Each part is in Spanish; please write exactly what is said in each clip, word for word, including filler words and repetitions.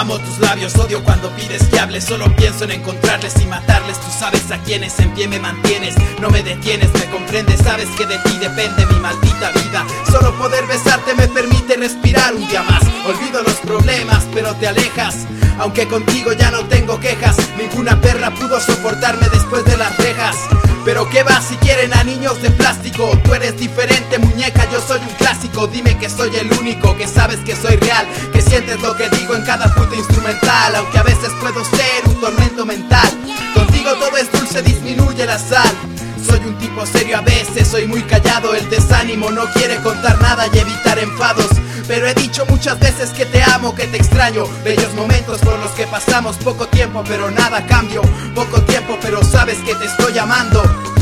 Amo tus labios, odio cuando pides que hable. Solo pienso en encontrarles y matarles. Tú sabes a quienes en pie me mantienes. No me detienes, me comprendes, sabes que de ti depende mi maldita vida. Solo poder besarte me permite respirar un día más. Olvido los problemas, pero te alejas. Aunque contigo ya no tengo quejas. Ninguna perra pudo soportarme después de las rejas. Pero qué va si quieren a niños de plástico. Tú eres diferente, muñeca, yo soy un clásico. Dime que soy el único, que sabes que soy real, que sientes lo que digo en cada puta instrumental. Aunque a veces puedo ser un tormento mental. Contigo todo es dulce, disminuye la sal. Soy un tipo serio a veces, soy muy callado. El desánimo no quiere contar nada y evitar enfados. Pero he dicho muchas veces que te amo, que te extraño. Bellos momentos por los que pasamos, poco tiempo pero nada a cambio. Poco tiempo pero sabes que te estoy amando.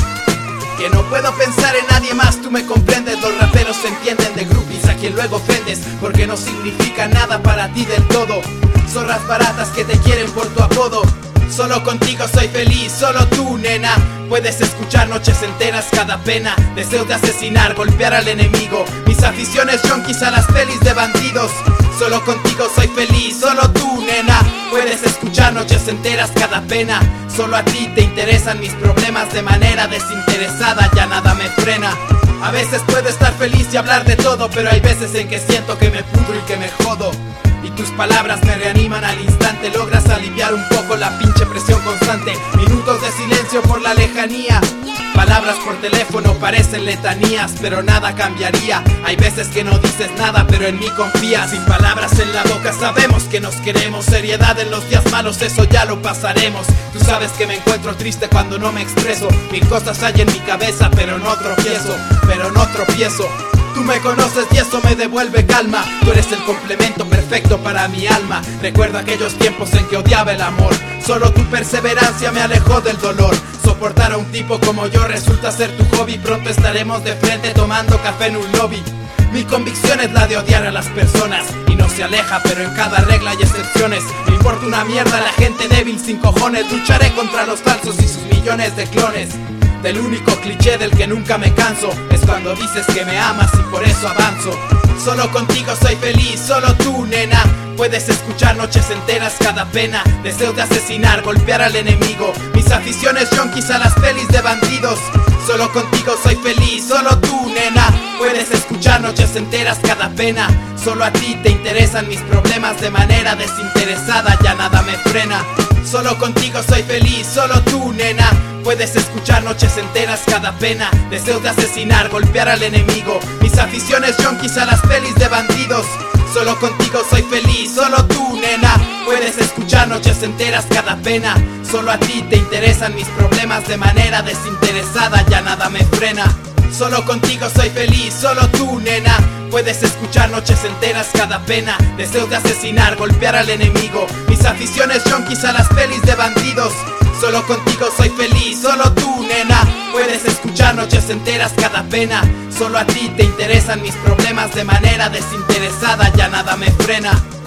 Que no puedo pensar en nadie más, tú me comprendes. Los raperos se entienden de groupies a quien luego ofendes, porque no significa nada para ti del todo. Zorras baratas que te quieren por tu apodo. Solo contigo soy feliz, solo tú, nena. Puedes escuchar noches enteras cada pena. Deseos de asesinar, golpear al enemigo. Mis aficiones junkies a las pelis de bandidos. Solo contigo soy feliz, solo tú, nena. Puedes escuchar noches enteras cada pena. Solo a ti te interesan mis problemas de manera desinteresada, ya nada me frena. A veces puedo estar feliz y hablar de todo, pero hay veces en que siento que me pudro y que me jodo. Y tus palabras me reaniman al instante. Logras aliviar un poco la pinche presión constante. Minutos de silencio por la lejanía. Palabras por teléfono parecen letanías, pero nada cambiaría. Hay veces que no dices nada, pero en mí confías. Sin palabras en la boca sabemos que nos queremos. Seriedad en los días malos, eso ya lo pasaremos. Tú sabes que me encuentro triste cuando no me expreso. Mil cosas hay en mi cabeza, pero no tropiezo, pero no tropiezo. Tú me conoces y eso me devuelve calma. Tú eres el complemento perfecto para mi alma. Recuerdo aquellos tiempos en que odiaba el amor. Solo tu perseverancia me alejó del dolor. Soportar a un tipo como yo resulta ser tu hobby. Pronto estaremos de frente tomando café en un lobby. Mi convicción es la de odiar a las personas y no se aleja, pero en cada regla hay excepciones. Me importa una mierda la gente débil sin cojones. Lucharé contra los falsos y sus millones de clones. Del único cliché del que nunca me canso es cuando dices que me amas y por eso avanzo. Solo contigo soy feliz, solo tú, nena. Puedes escuchar noches enteras cada pena. Deseos de asesinar, golpear al enemigo. Mis aficiones junkies a las pelis de bandidos. Solo contigo soy feliz, solo tú, nena. Puedes escuchar noches enteras cada pena. Solo a ti te interesan mis problemas de manera desinteresada, ya nada me frena. Solo contigo soy feliz, solo tú, nena. Puedes escuchar noches enteras cada pena. Deseos de asesinar, golpear al enemigo. Mis aficiones junkies a las pelis de bandidos. Solo contigo soy feliz, solo tú, nena. Puedes escuchar noches enteras cada pena. Solo a ti te interesan mis problemas de manera desinteresada, ya nada me frena. Solo contigo soy feliz, solo tú, nena. Puedes escuchar noches enteras cada pena. Deseos de asesinar, golpear al enemigo. Mis aficiones junkies a las pelis de bandidos. Solo contigo soy feliz, solo tú, nena. Puedes escuchar noches enteras cada pena. Solo a ti te interesan mis problemas de manera desinteresada, ya nada me frena.